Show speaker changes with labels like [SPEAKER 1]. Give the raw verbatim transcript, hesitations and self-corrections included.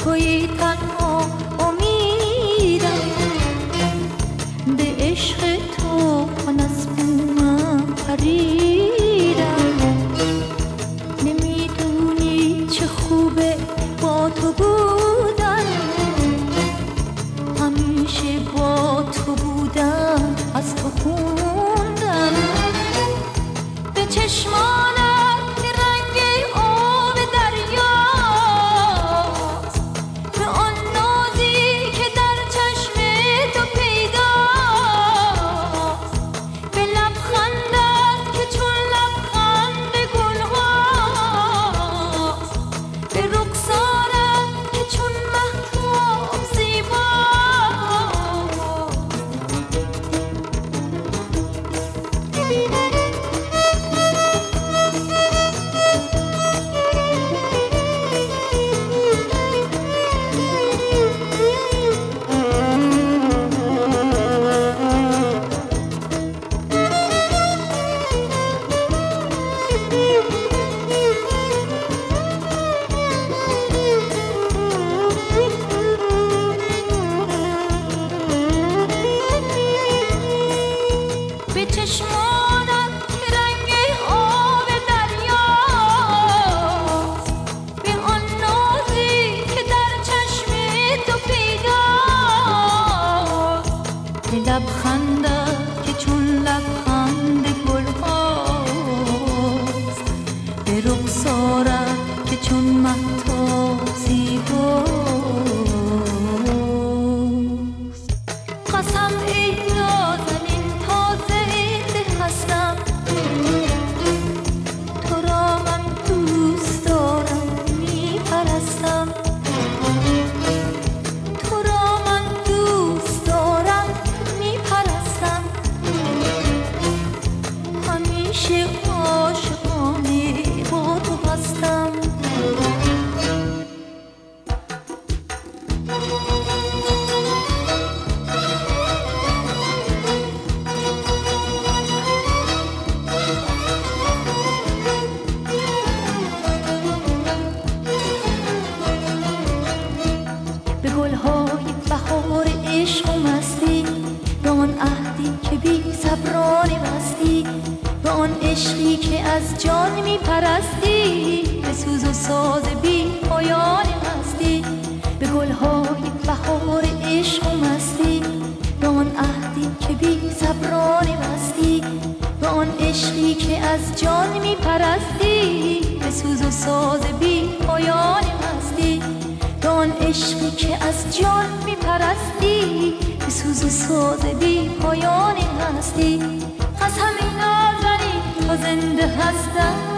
[SPEAKER 1] توی تنها امیدم، به عشق تو نسبومم پریدم. نمیدونی چه خوبه با تو بودن، همیشه با تو بودم، از تو خوندم. به چشمانت که رنگ آب دریاست، به آن نازی که در چشم تو پیداست، به لبخندت که چون لبخند گلهاست، به رخسارت که چون مهتاب به چشمانت که رنگ آب دریاست، به آن نازی که در چشم تو پیداست، به لبخندت که چون لبخند گلهاست، به رخسارت که چون مهتاب زیباست. قسم ای نازنین تا زنده هستم، تو را من دوست دارم میپرستم، تو را من دوست دارم میپرستم، همیشه عاشقانه با تو هستم. به گلهای بهار عشق و مستی، به آن عهدی که بی صبرانه بستی، به آن عشقی که از جان می پرستی، به سوز و ساز بی پایان هستی. به گلهای بهار عشق و مستی، به آن عهدی که بی صبرانه بستی، به آن عشقی که از جان می پرستی، به سوز و ساز بی پایان هستی. به آن عشقی که از جان می پرستی، به سوز و ساز بی پایان هستی. قسم نازنین تا زنده هستم،